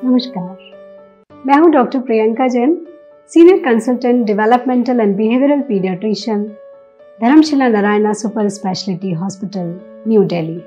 नमस्कार, मैं हूं doctor Priyanka Jain, senior consultant developmental and behavioural paediatrician, Dharamshila Narayana super speciality hospital, new Delhi.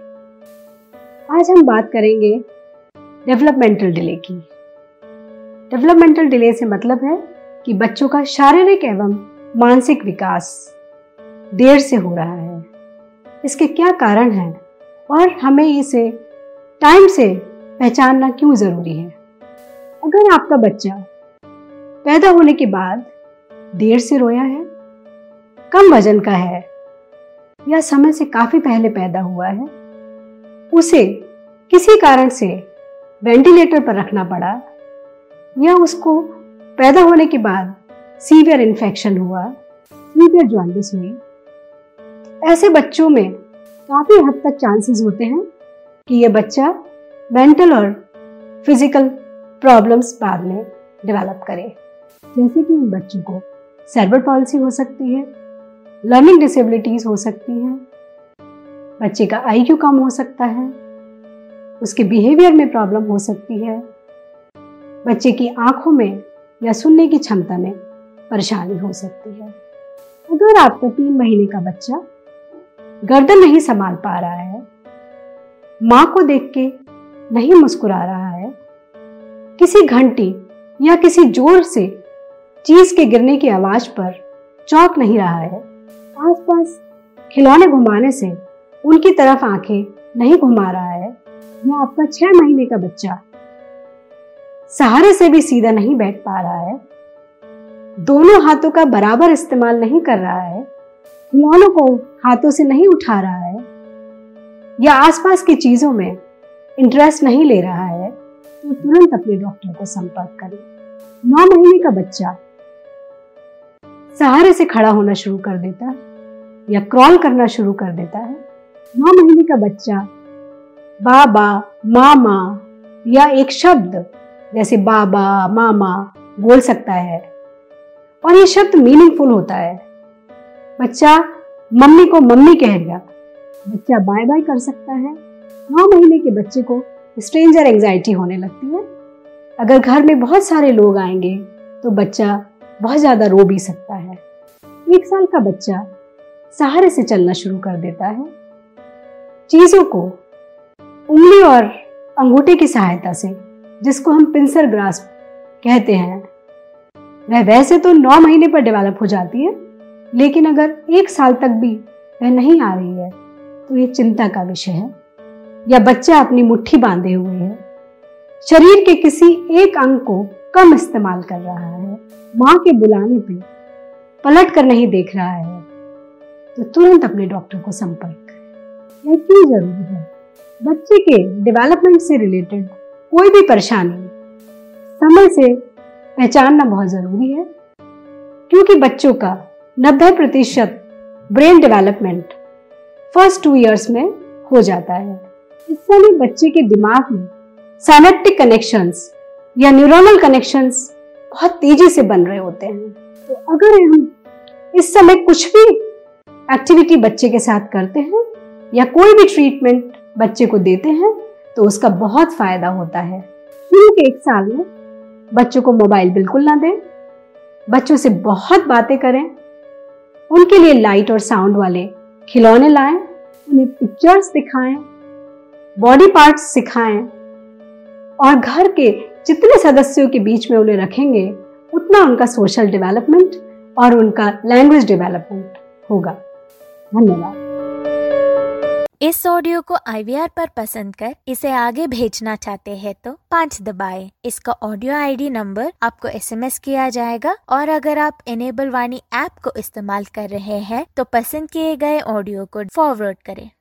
आज हम बात करेंगे डेवलपमेंटल डिले की। डेवलपमेंटल डिले से मतलब है कि बच्चों का शारीरिक एवं मानसिक विकास देर से हो रहा है। इसके क्या कारण हैं और हमें इसे टाइम से पहचानना क्यों जरूरी है। अगर आपका बच्चा पैदा होने के बाद देर से रोया है, कम वजन का है या समय से काफी पहले पैदा हुआ है, उसे किसी कारण से वेंटिलेटर पर रखना पड़ा या उसको पैदा होने के बाद सीवियर इन्फेक्शन हुआ, सीवियर जॉन्डिस हुई, ऐसे बच्चों में काफी हद तक चांसेस होते हैं कि यह बच्चा मेंटल और फिजिकल प्रॉब्लम्स बाद में डेवलप करे। जैसे कि इन बच्चों को सेरेब्रल पॉल्सी हो सकती है, लर्निंग डिसेबिलिटीज हो सकती हैं, बच्चे का आईक्यू कम हो सकता है, उसके बिहेवियर में प्रॉब्लम हो सकती है, बच्चे की आंखों में या सुनने की क्षमता में परेशानी हो सकती है। अगर आपका 3 महीने का बच्चा गर्दन नहीं संभाल पा रहा है, मां को देख के नहीं मुस्कुरा रहा है, किसी घंटी या किसी जोर से चीज के गिरने की आवाज पर चौंक नहीं रहा है, आसपास खिलौने घुमाने से उनकी तरफ आंखें नहीं घुमा रहा है, या आपका 6 महीने का बच्चा सहारे से भी सीधा नहीं बैठ पा रहा है, दोनों हाथों का बराबर इस्तेमाल नहीं कर रहा है, खिलौनों को हाथों से नहीं उठा रहा है या आसपास की चीजों में इंटरेस्ट नहीं ले रहा है, तो तुरंत अपने डॉक्टर को संपर्क करें। 9 महीने का बच्चा सहारे से खड़ा होना शुरू कर देता है या क्रॉल करना शुरू कर देता है। 9 महीने का बच्चा बाबा, मामा या एक शब्द जैसे बाबा, मामा बोल सकता है और ये शब्द मीनिंगफुल होता है। बच्चा मम्मी को मम्मी कह दिया, बच्चा बाय बाय कर सकता है। 9 महीने के बच्चे को स्ट्रेंजर एंजाइटी होने लगती है। अगर घर में बहुत सारे लोग आएंगे तो बच्चा बहुत ज्यादा रो भी सकता है। 1 साल का बच्चा सहारे से चलना शुरू कर देता है। चीजों को उंगली और अंगूठे की सहायता से, जिसको हम पिंसर ग्रास्प कहते हैं, वह वैसे तो 9 महीने पर डेवलप हो जाती है, लेकिन अगर 1 साल तक भी वह नहीं आ रही है तो ये चिंता का विषय है। या बच्चा अपनी मुट्ठी बांधे हुए है, शरीर के किसी एक अंग को कम इस्तेमाल कर रहा है, मां के बुलाने पे पलट कर नहीं देख रहा है, तो तुरंत अपने डॉक्टर को संपर्क करें। यह क्यों जरूरी है? बच्चे के डेवलपमेंट से रिलेटेड कोई भी परेशानी समय से पहचानना बहुत जरूरी है, क्योंकि बच्चों का 90% ब्रेन डेवलपमेंट फर्स्ट 2 इयर्स में हो जाता है। इस समय बच्चे के दिमाग में साइनेप्टिक कनेक्शंस या न्यूरोनल कनेक्शंस बहुत तेजी से बन रहे होते हैं। तो अगर हम इस समय कुछ भी एक्टिविटी बच्चे के साथ करते हैं या कोई भी ट्रीटमेंट बच्चे को देते हैं तो उसका बहुत फायदा होता है। शुरू के 1 साल में बच्चों को मोबाइल बिल्कुल ना दें, बच्चों से बहुत बातें करें, उनके लिए लाइट और साउंड वाले खिलौने लाएं, उन्हें पिक्चर्स दिखाएं, बॉडी पार्ट्स सिखाएं और घर के जितने सदस्यों के बीच में उन्हें रखेंगे उतना उनका सोशल डेवलपमेंट और उनका लैंग्वेज डेवलपमेंट होगा। धन्यवाद। इस ऑडियो को IVR पर पसंद कर इसे आगे भेजना चाहते हैं तो 5 दबाएं। इसका ऑडियो ID नंबर आपको SMS किया जाएगा और अगर आप इनेबल वाणी ऐप को इस्तेमाल कर रहे हैं तो पसंद किए गए ऑडियो को फॉरवर्ड करें।